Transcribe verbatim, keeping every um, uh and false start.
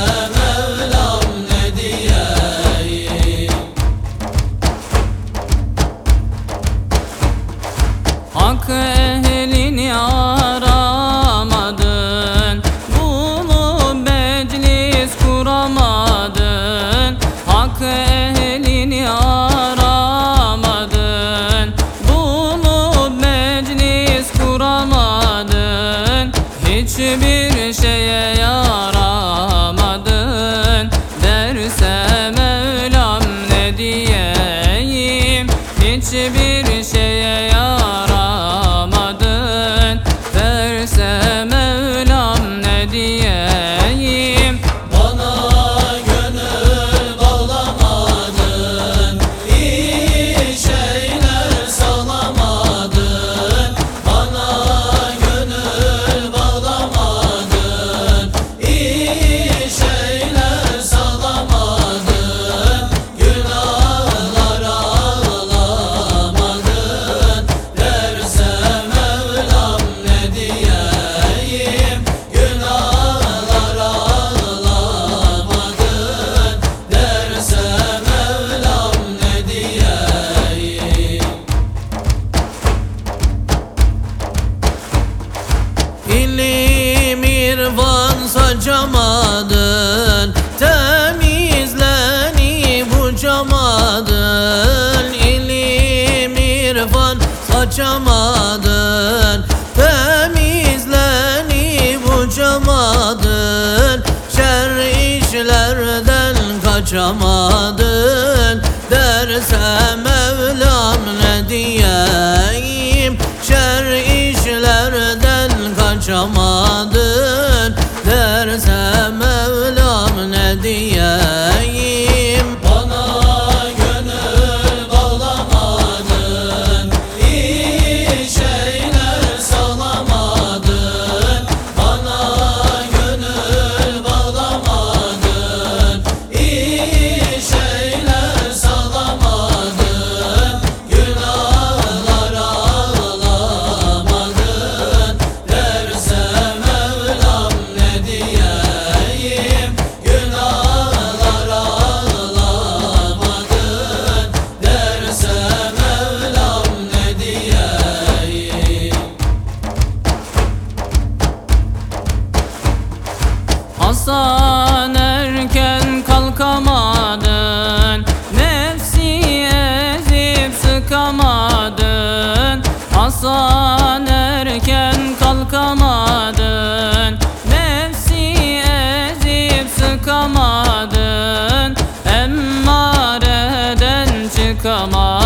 Mevlam ne diyeyim. Hak ehlini aramadın, bulup meclis kuramadın. Hak ehlini aramadın, bulup meclis kuramadın. Hiçbir şeye yaramadın, derse Mevlam ne diyeyim. Hiçbir şeye yaramadın, derse Mevlam ne diyeyim. Bana gönül bağlamadın, iyi şeyler sağlamadın. Bana gönül bağlamadın, iyi şeyler sağlamadın. Günahlara ağlamadın, derse Mevlam ne diyeyim. Günahlara ağlamadın, derse Mevlam ne diyeyim. İlim irfan saçamadın, temizlenip uçamadın. İlim irfan saçamadın, temizlenip uçamadın. Şer işlerden kaçamadın, derse Mevlam ne diyeyim. Şer işlerden kaçamadın, derse Mevlam ne diyeyim. Bana gönül bağlamadın, iyi şeyler sağlamadın. Bana gönül bağlamadın, iyi şeyler sağlamadın. Günahlara ağlamadın, derse Mevlam ne diyeyim. Günahlara ağlamadın, derse Mevlam ne diyeyim. Hasan erken kalkamadın, nefsi ezip sıkamadın. Hasan erken kalkamadın, nefsi ezip sıkamadın. Emmareden çıkamadın,